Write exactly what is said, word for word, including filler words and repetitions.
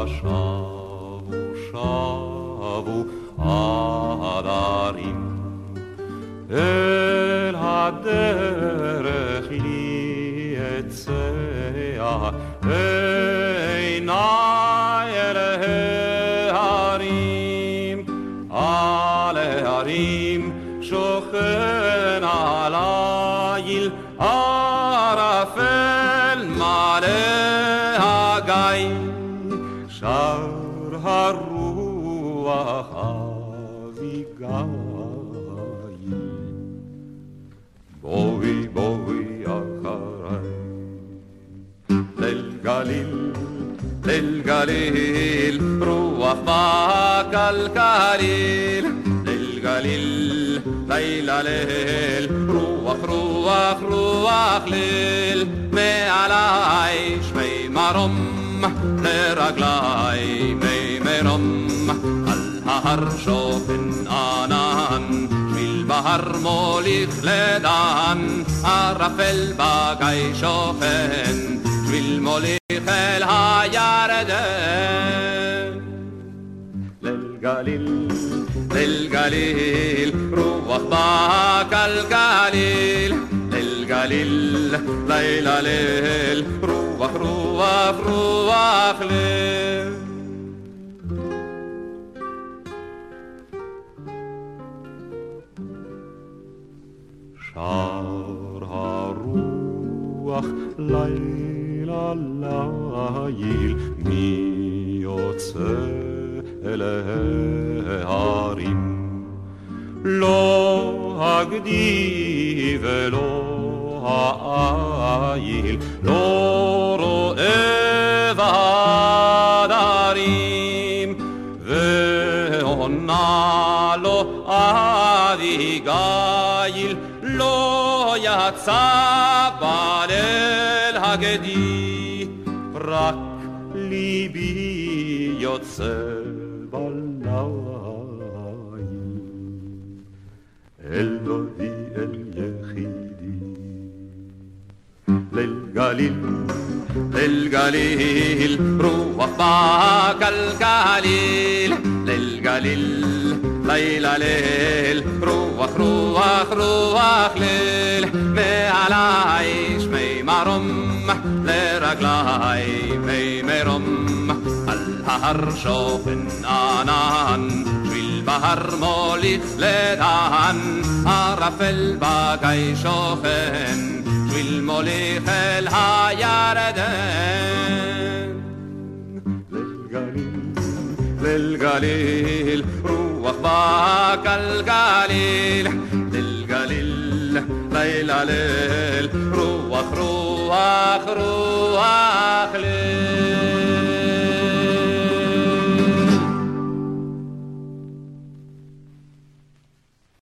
שבו שבו עדרים אל הדרך לי אצא עיניי אל ההרים על ההרים שוכן הליל ערפל מלא הגיא שר הרוח אביגיל בואי בואי אחריי ליל גליל ליל גליל רוח בקלקליל ליל גליל לילה ליל רוח רוח רוח ליל מעלי שמי מרום לרגלי מי מרום על ההר שוכן ענן שביל בהר מוליך לדן ערפל בגיא שוכן שביל מוליך אל הירדן ליל גליל ליל גליל רוח בקלקליל ליל גליל לילה ליל רוח רוח רוח ליל שר הרוח לילה ליל מי יוצא אל ההרים לא הגדי ולא העיל לא רואה בהדרים ועונה לו אביגיל לא יצא בליל הגדי רק ליבי יוצא בליל אלוהי אל יחידי ליל גליל ליל גליל רוח בקלקליל ליל גליל לילה ליל רוח רוח רוח ליל מעלי שמי מרום לרגלי מי מרום על ההר שוכן ענן שביל בהר מוליך לדן ערפל בגיא שוכן שביל מוליך אל הירדן ליל גליל ליל גליל רוח בקלקליל ליל גליל לילה ליל רוח רוח רוח